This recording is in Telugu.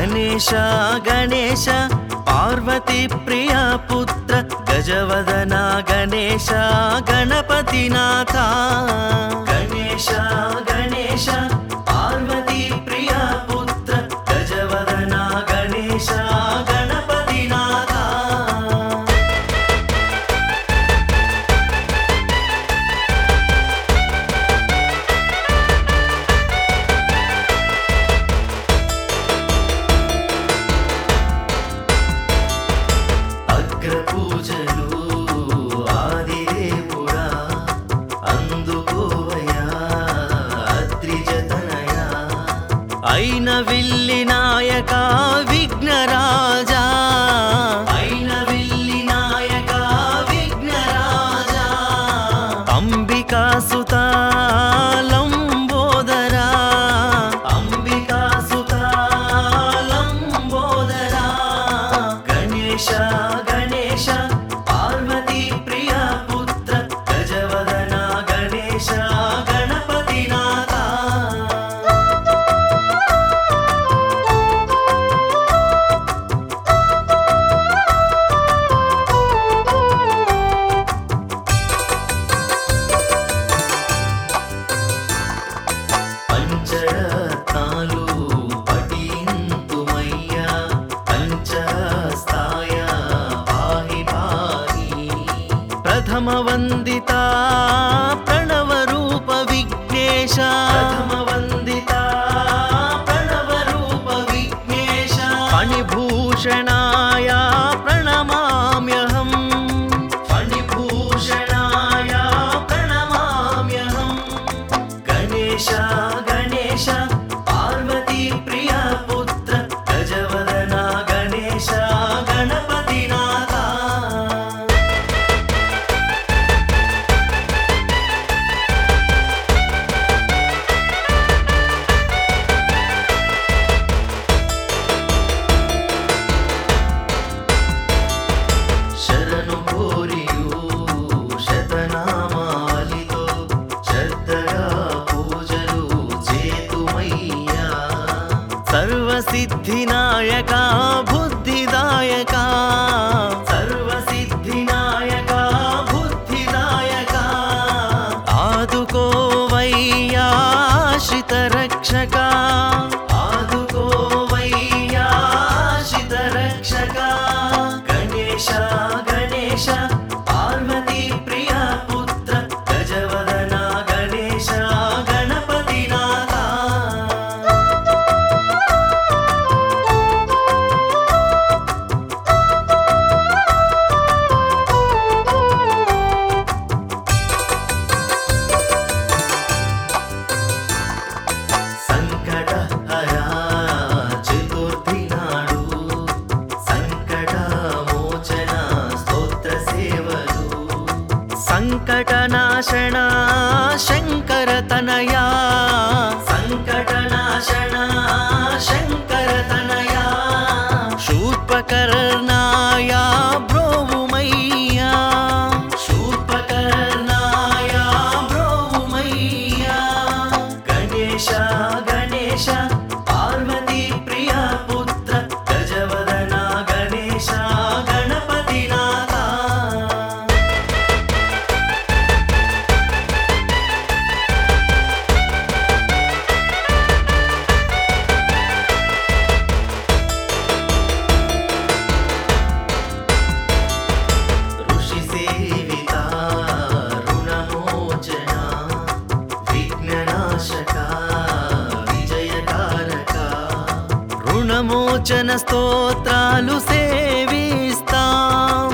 गणेश गणेश पार्वती प्रिया पुत्र गजवदना गणेश गणपतिनाथ गणेश गणेश पार्वती प्रिया पुत्र गजवदना गणेश गणपतिनाथ అగ్రపూజలు ఆదిదేవుడా అందుకోవయ్యా అద్రిజతనయా అయిన విల్లి నాయక విఘ్నరాజా అయిన విల్లి నాయక విఘ్నరాజా అంబికా సుతా లంబోదరా అంబికా సుతా లంబోదరా గణేశ గణేశ పార్వతీ ప్రియా పుత్ర గజవదన గణేశ గణపతినాథ పంచరత్నాలు పఠింతుమయ్యా పంచస్తాయ పాహి పాహి ప్రథమ వందిత ప్రణవ రూప విఘ్నేశ ప్రథమ వందిత ప్రణవ రూప విఘ్నేశ ఫణిభూషణాయ ప్రణమామ్యహం ఫణిభూషణాయ ప్రణమామ్యహం గణేశ గణేశ పార్వతీ ప్రియా పుత్ర గజవదన గణేశ గణపతినాథ శరణు కోరియు శతనామాలితో శ్రద్ధగా పూజలు చేతుమయ్యా సర్వసిద్ధినాయక బుద్ధిదాయక సర్వసిద్ధినాయక బుద్ధిదాయక ఆదుకోవయ్యా ఆశ్రిత రక్షక ఆదుకోవయ్యా ఆశ్రిత రక్షక గణేశ గణేశ పార్వతీ ప్రియా పుత్ర గజవదన గణేశ గణపతినాథ సంకటహరా చతుర్థి నాడు సంకట మోచన స్తోత్ర సేవలు సంకటనాశన శంకర తనయా సంకటనాశన శంకర తనయా శూర్పకర్ణాయ బ్రోవుమయ్యా శూర్పకర్ణాయ బ్రోవుమయ్యా గణేశ గణేశ పార్వతీ ప్రియా పుత్ర గజవదన గణేశ గణపతినాథ ఋషి సేవిత రుణమోచన విఘ్ననాశక విజయకారక రుణమోచన స్తోత్రాలు సేవిస్తాం